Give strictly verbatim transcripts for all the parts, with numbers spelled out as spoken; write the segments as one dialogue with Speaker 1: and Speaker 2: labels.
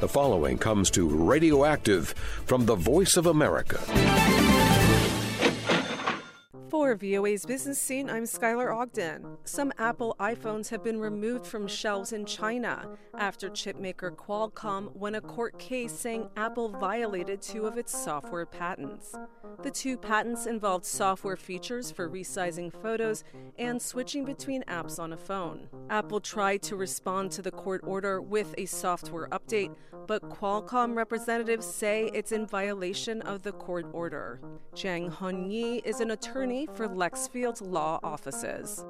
Speaker 1: The following comes to Radioactive from the Voice of America.
Speaker 2: For V O A's Business Scene, I'm Skylar Ogden. Some Apple iPhones have been removed from shelves in China after chipmaker Qualcomm won a court case saying Apple violated two of its software patents. The two patents involved software features for resizing photos and switching between apps on a phone. Apple tried to respond to the court order with a software update, but Qualcomm representatives say it's in violation of the court order. Jiang Hongyi is an attorney for Lexfield Law Offices.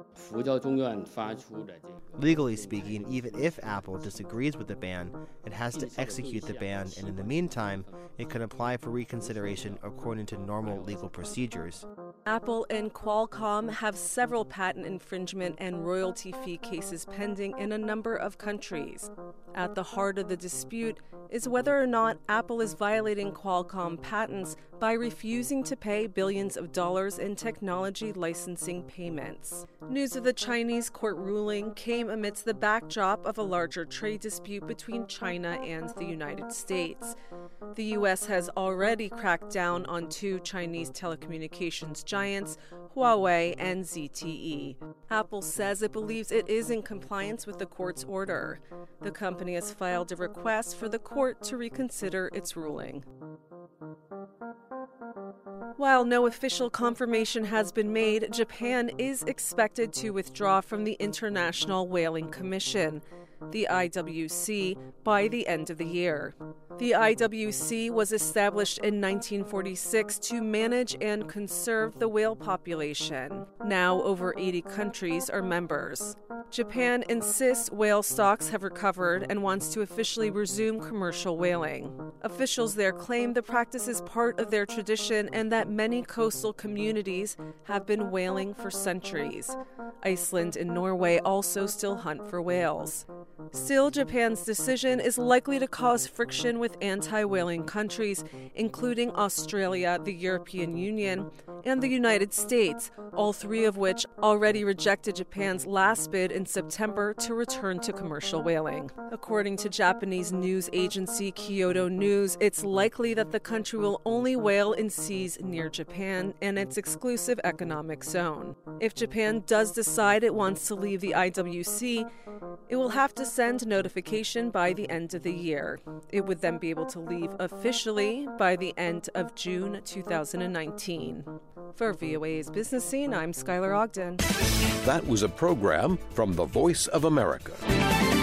Speaker 3: Legally speaking, even if Apple disagrees with the ban, it has to execute the ban, and in the meantime, it can apply for reconsideration according to normal legal procedures.
Speaker 2: Apple and Qualcomm have several patent infringement and royalty fee cases pending in a number of countries. At the heart of the dispute is whether or not Apple is violating Qualcomm patents by refusing to pay billions of dollars in technology licensing payments. News of the Chinese court ruling came amidst the backdrop of a larger trade dispute between China and the United States. The U S has already cracked down on two Chinese telecommunications giants, Huawei and Z T E. Apple says it believes it is in compliance with the court's order. The company has filed a request for the court to reconsider its ruling. While no official confirmation has been made, Japan is expected to withdraw from the International Whaling Commission, the I W C, by the end of the year. The I W C was established in nineteen forty-six to manage and conserve the whale population. Now over eighty countries are members. Japan insists whale stocks have recovered and wants to officially resume commercial whaling. Officials there claim the practice is part of their tradition and that many coastal communities have been whaling for centuries. Iceland and Norway also still hunt for whales. Still, Japan's decision is likely to cause friction with anti-whaling countries, including Australia, the European Union, and the United States, all three of which already rejected Japan's last bid in September to return to commercial whaling. According to Japanese news agency Kyodo News, it's likely that the country will only whale in seas near Japan and its exclusive economic zone. If Japan does decide it wants to leave the I W C, it will have to send notification by the end of the year. It would then be able to leave officially by the end of June two thousand nineteen. For V O A's Business Scene, I'm Skylar Ogden.
Speaker 1: That was a program from the Voice of America.